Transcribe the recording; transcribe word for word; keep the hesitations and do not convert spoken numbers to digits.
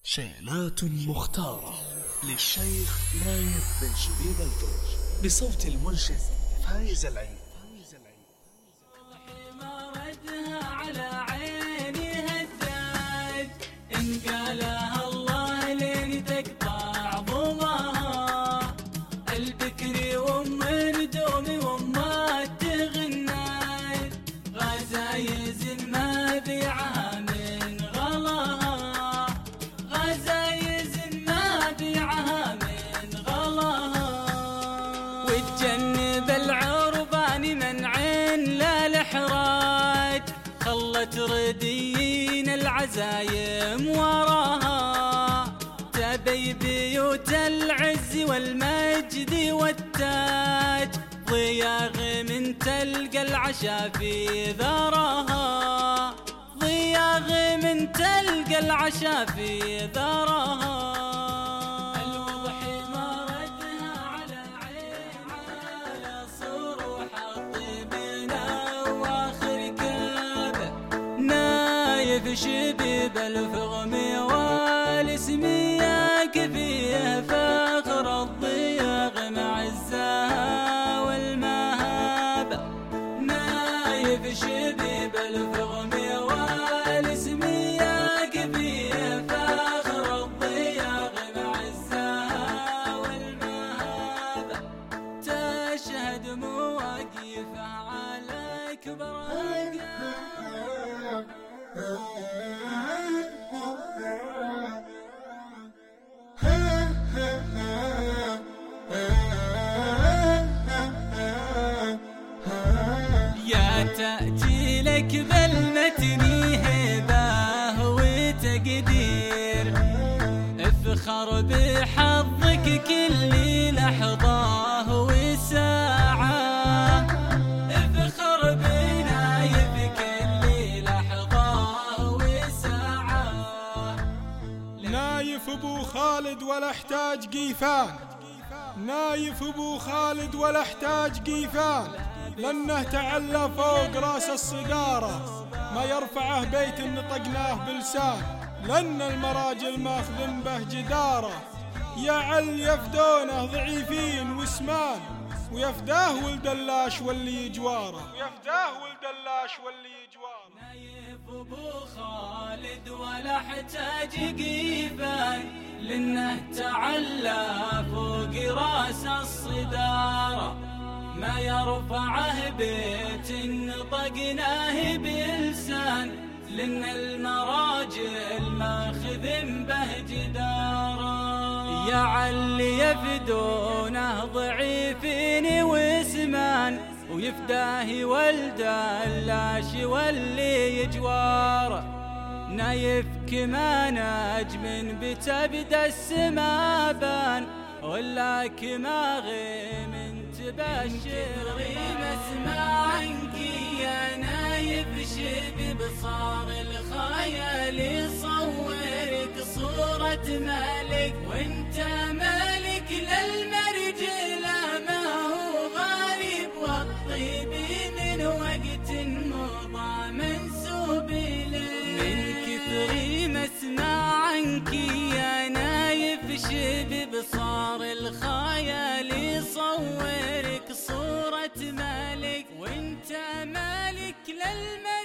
شيلات مختارة للشيخ نايف بن شبيب الفوج بصوت المنشد فايز العيد. ردها على عيني هداد إن قالها الله لين تقطع ضمها البكري وام ردومي وما تغناد غزايز ما بيعها من غلاها غزايز ما بيعها من غلاها وتجنب العربان من عين لا الإحراج خلت رديين العزايم وراها تبي بيوت العز والمجد والتاج ضياغ من تلقى العشا في ذراها ضياغ من تلقى العشا في ذراها شبيب الفغم والاسمياك فيه فخر الضياغ مع الزها والمهابة نايف شبيب الفغم والاسمياك فيه فخر الضياغ مع الزها والمهابة تشهد مواقفه على كبر يا تأتي لك بالمتن هباه وتقدير افخر بحظك كل لحظة وساعة افخر بنايف كل لحظة وساعة نايف ابو خالد ولا احتاج قيفان نايف ابو خالد ولا احتاج قيفان لانه تعلى فوق راس الصدارة ما يرفعه بيت نطقناه بلسان لان المراجل ماخذن به جدارة يا عل يفدونه ضعيفين وسمان ويفداه ولد اللاش واللي يجواره ويفداه ولد اللاش واللي يجواره نايف ابو خالد ولا احتاج قيفان لانه تعلى فوق راس الصدارة ما يرفعه بيت نطقناه بلسان لان المراجل ماخذ به جدارة يا عل يفدونه ضعيفين وسمان ويفداه ولد اللاش واللي يجواره نايف كما نجم بتبدا السما بان ولا كما غيم تبشر غيم اسمعك يا نايف شبيب صار الخيال يصورك صورة ملك وانت ملك للمرجلة ما هو غالب والطيب من وقت مضى منسوب لك من كثر ما اسمع عنك يا نايف شبيب صار الخيال يصورك صورة ملك وانت مالك للملك